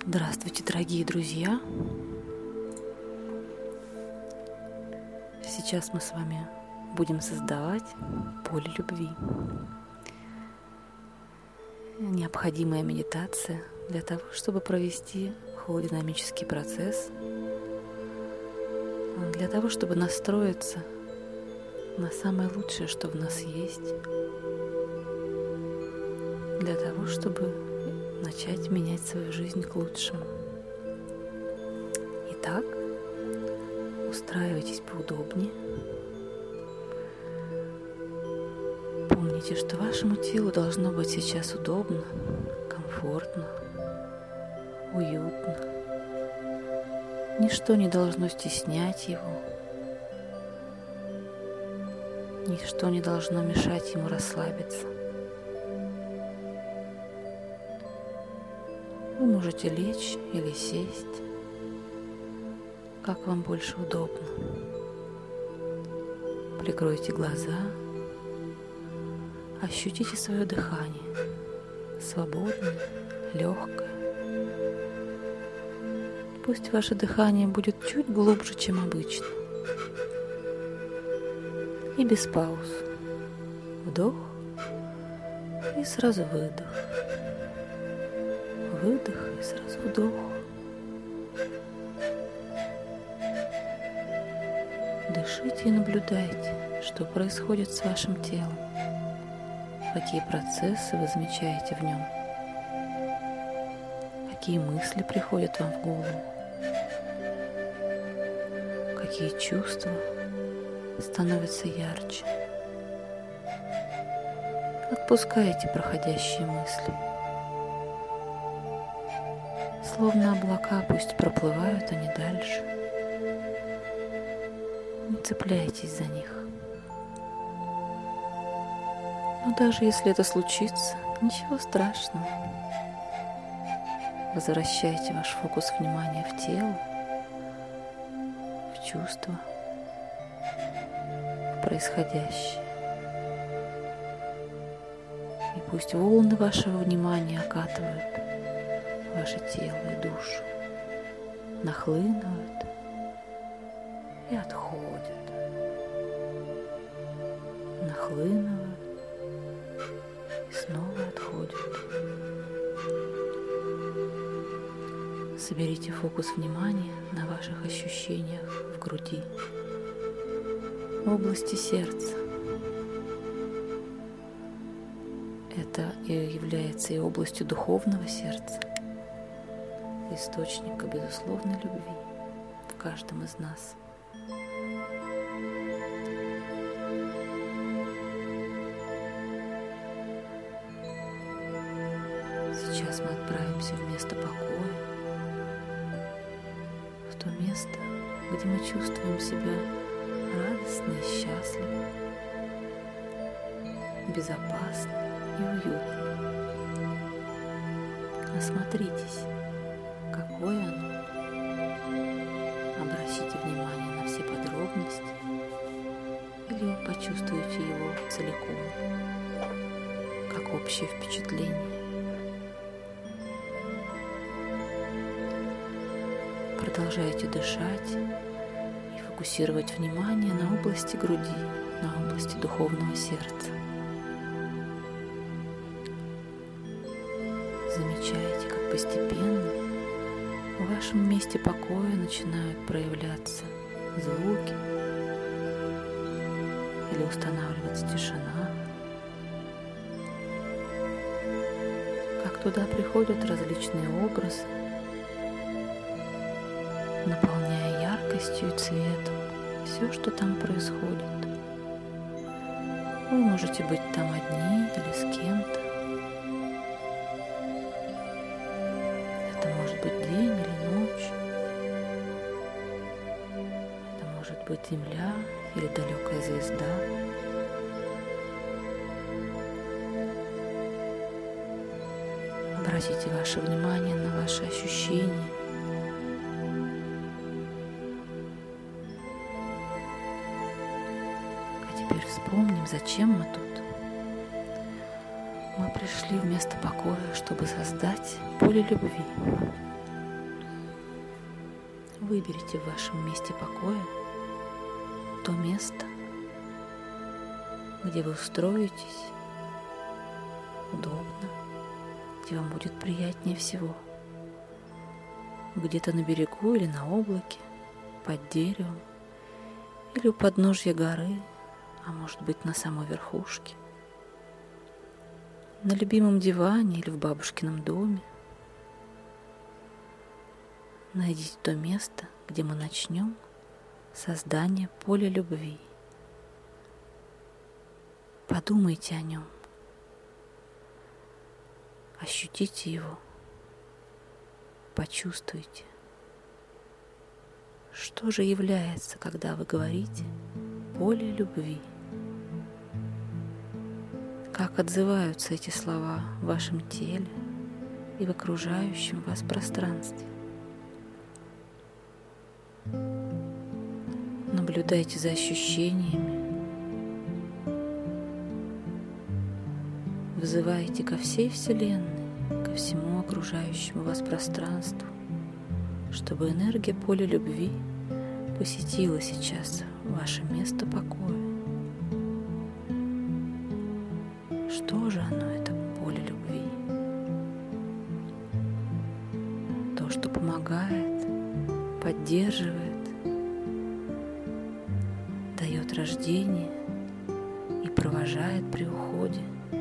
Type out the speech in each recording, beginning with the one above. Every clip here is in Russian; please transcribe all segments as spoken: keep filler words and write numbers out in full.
Здравствуйте, дорогие друзья! Сейчас мы с вами будем создавать поле любви. Необходимая медитация для того, чтобы провести холодинамический процесс, для того, чтобы настроиться на самое лучшее, что в нас есть, для того, чтобы начать менять свою жизнь к лучшему. Итак, устраивайтесь поудобнее. Помните, что вашему телу должно быть сейчас удобно, комфортно, уютно. Ничто не должно стеснять его. Ничто не должно мешать ему расслабиться. Вы можете лечь или сесть, как вам больше удобно. Прикройте глаза, ощутите свое дыхание, свободное, легкое. Пусть ваше дыхание будет чуть глубже, чем обычно. И без пауз. Вдох и сразу выдох. Выдох и сразу вдох. Дышите и наблюдайте, что происходит с вашим телом, какие процессы вы замечаете в нем, какие мысли приходят вам в голову, какие чувства становятся ярче. Отпускайте проходящие мысли. Словно облака, пусть проплывают они дальше. Не цепляйтесь за них. Но даже если это случится, ничего страшного. Возвращайте ваш фокус внимания в тело, в чувства, в происходящее. И пусть волны вашего внимания окатывают ваше тело и душу, нахлынывают и отходят, нахлынывают и снова отходят. Соберите фокус внимания на ваших ощущениях в груди, в области сердца. Это и является и областью духовного сердца, источника безусловной любви в каждом из нас. Сейчас мы отправимся в место покоя, в то место, где мы чувствуем себя радостно и счастливо, безопасно и уютно. Осмотритесь, какое оно. Обратите внимание на все подробности, или вы почувствуете его целиком, как общее впечатление. Продолжайте дышать и фокусировать внимание на области груди, на области духовного сердца. Замечайте, как постепенно в вашем месте покоя начинают проявляться звуки или устанавливаться тишина, как туда приходят различные образы, наполняя яркостью и цветом все, что там происходит. Вы можете быть там одни или с кем-то. Это может быть день или ночь. Это может быть земля или далекая звезда. Обратите ваше внимание на ваши ощущения. А теперь вспомним, зачем мы тут. Мы пришли в место покоя, чтобы создать поле любви. выберите в вашем месте покоя то место, где вы устроитесь удобно, где вам будет приятнее всего. Где-то на берегу или на облаке, под деревом или у подножья горы, а может быть на самой верхушке, на любимом диване или в бабушкином доме. Найдите то место, где мы начнем создание поля любви. Подумайте о нем, ощутите его, почувствуйте, что же является, когда вы говорите «поле любви». Как отзываются эти слова в вашем теле и в окружающем вас пространстве. Наблюдайте за ощущениями. Взывайте ко всей Вселенной, ко всему окружающему вас пространству, чтобы энергия поля любви посетила сейчас ваше место покоя. Что же оно, это поле любви? То, что помогает, поддерживает, дает рождение и провожает при уходе.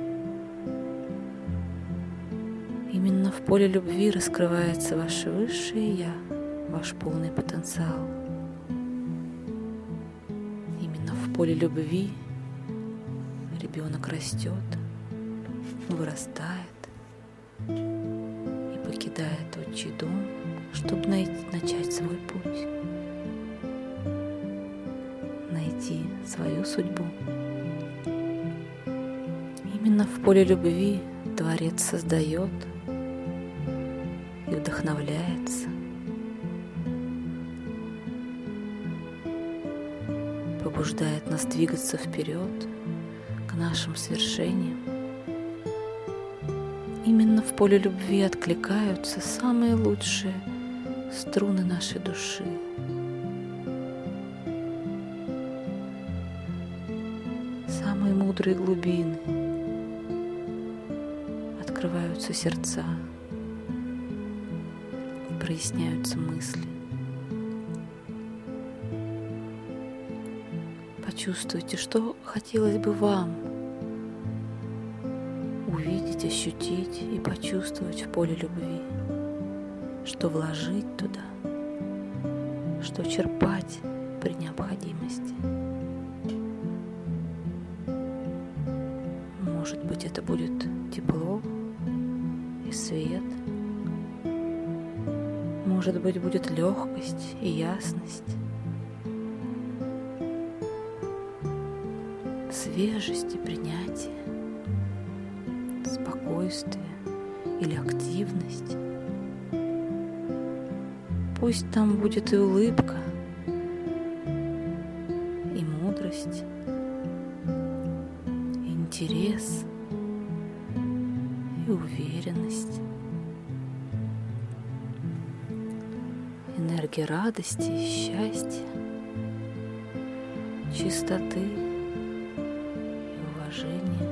Именно в поле любви раскрывается ваше высшее Я, ваш полный потенциал. Именно в поле любви ребенок растет, вырастает и покидает отчий дом, чтобы найти, начать свой путь, найти свою судьбу. Именно в поле любви Творец создает и вдохновляется, побуждает нас двигаться вперед к нашим свершениям. Именно в поле любви откликаются самые лучшие струны нашей души. Самые мудрые глубины. Открываются сердца, проясняются мысли. Почувствуйте, что хотелось бы вам увидеть, ощутить и почувствовать в поле любви, что вложить туда, что черпать при необходимости. Может быть, это будет тепло и свет. Может быть, будет легкость и ясность, свежесть и принятие, спокойствие или активность. Пусть там будет и улыбка, и мудрость, и интерес, и уверенность, энергия радости и счастья, чистоты и уважения.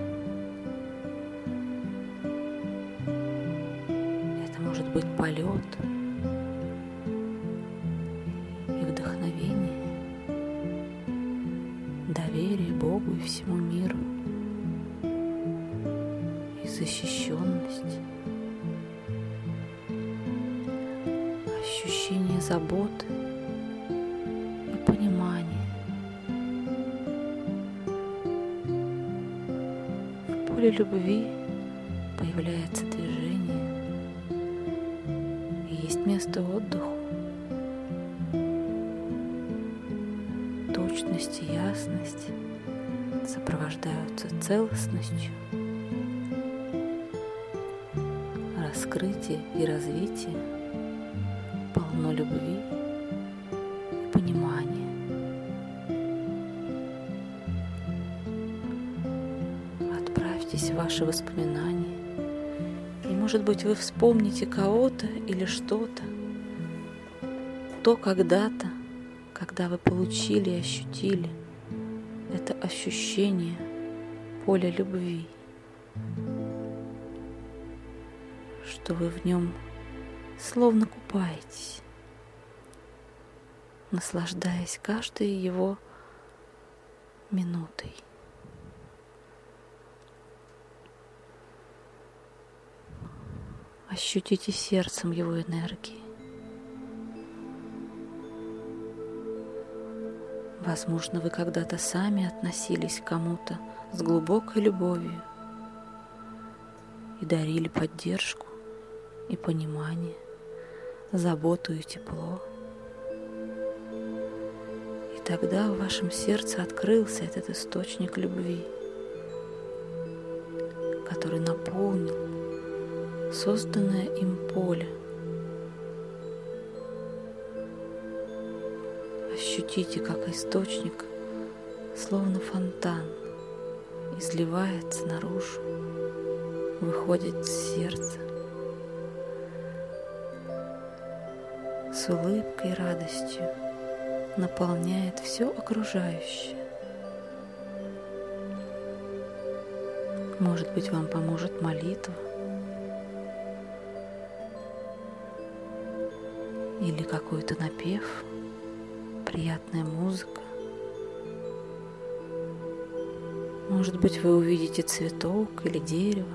Это может быть полет и вдохновение, доверие Богу и всему миру, и защищенность, ощущение заботы и понимания. В поле любви появляется движение, и есть место отдыху, точность и ясность сопровождаются целостностью, раскрытие и развитие полно любви и понимания. Отправьтесь в ваши воспоминания, и, может быть, вы вспомните кого-то или что-то, то когда-то, когда вы получили и ощутили это ощущение поля любви, что вы в нем словно купаетесь, наслаждаясь каждой его минутой. Ощутите сердцем его энергии. Возможно, вы когда-то сами относились к кому-то с глубокой любовью и дарили поддержку и понимание, заботу и тепло. И тогда в вашем сердце открылся этот источник любви, который наполнил созданное им поле. Ощутите, как источник, словно фонтан, изливается наружу, выходит с сердца, с улыбкой и радостью наполняет все окружающее. Может быть, вам поможет молитва или какой-то напев, приятная музыка. Может быть, вы увидите цветок или дерево,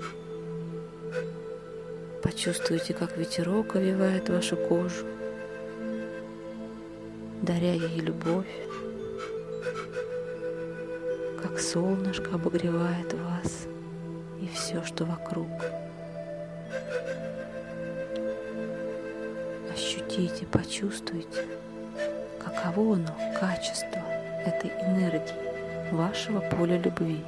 почувствуете, как ветерок овивает вашу кожу, даря ей любовь, как солнышко обогревает вас и все, что вокруг. Ощутите, почувствуйте, каково оно, качество этой энергии, вашего поля любви.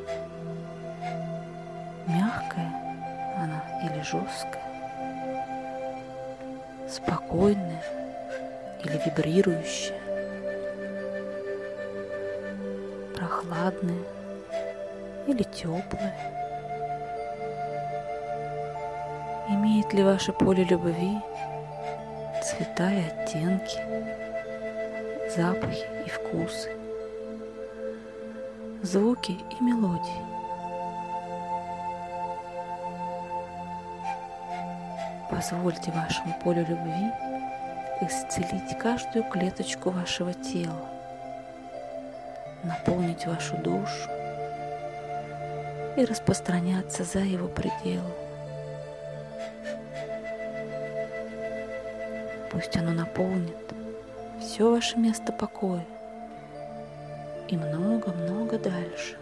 Мягкая она или жесткая, спокойная или вибрирующая, прохладная или теплая. Имеет ли ваше поле любви цвета и оттенки, запахи и вкусы, звуки и мелодии? Позвольте вашему полю любви исцелить каждую клеточку вашего тела, наполнить вашу душу и распространяться за его пределы. Пусть оно наполнит все ваше место покоя и много-много дальше.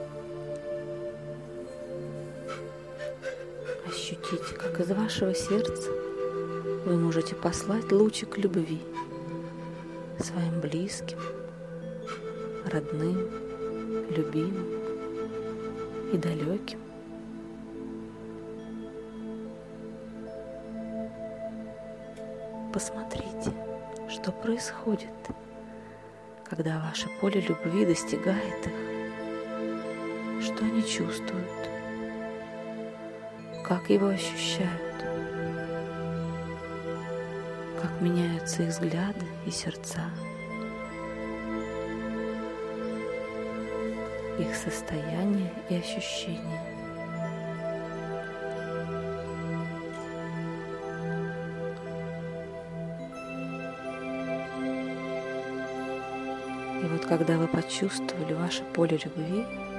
Ощутите, как из вашего сердца вы можете послать лучик любви своим близким, родным, любимым и далеким. Посмотрите, что происходит, когда ваше поле любви достигает их, что они чувствуют, как его ощущают, как меняются их взгляды и сердца, их состояние и ощущения. И вот когда вы почувствовали ваше поле любви,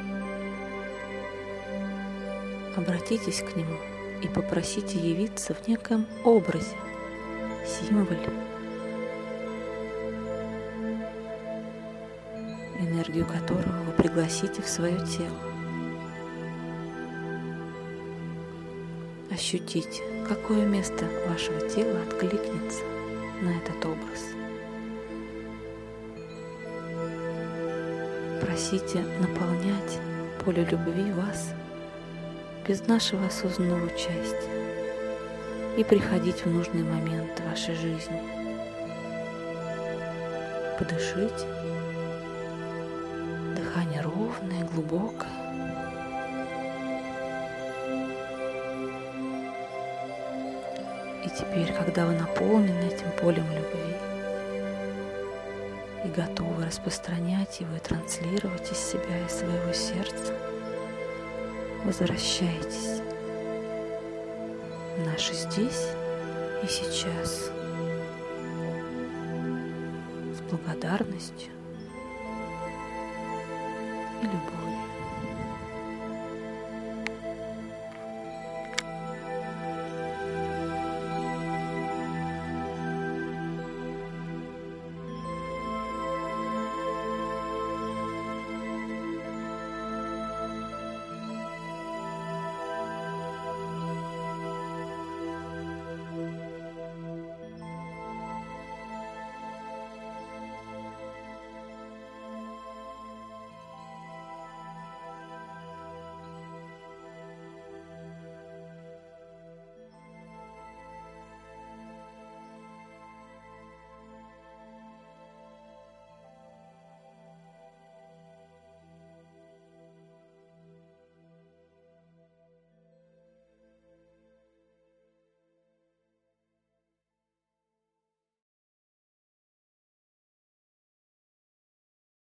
обратитесь к нему и попросите явиться в неком образе, символе, энергию которого вы пригласите в свое тело. Ощутите, какое место вашего тела откликнется на этот образ. Просите наполнять поле любви вас без нашего осознанного участия и приходить в нужный момент вашей жизни. Подышите. Дыхание ровное, глубокое. И теперь, когда вы наполнены этим полем любви и готовы распространять его и транслировать из себя и своего сердца, возвращайтесь в наше здесь и сейчас с благодарностью и любовью.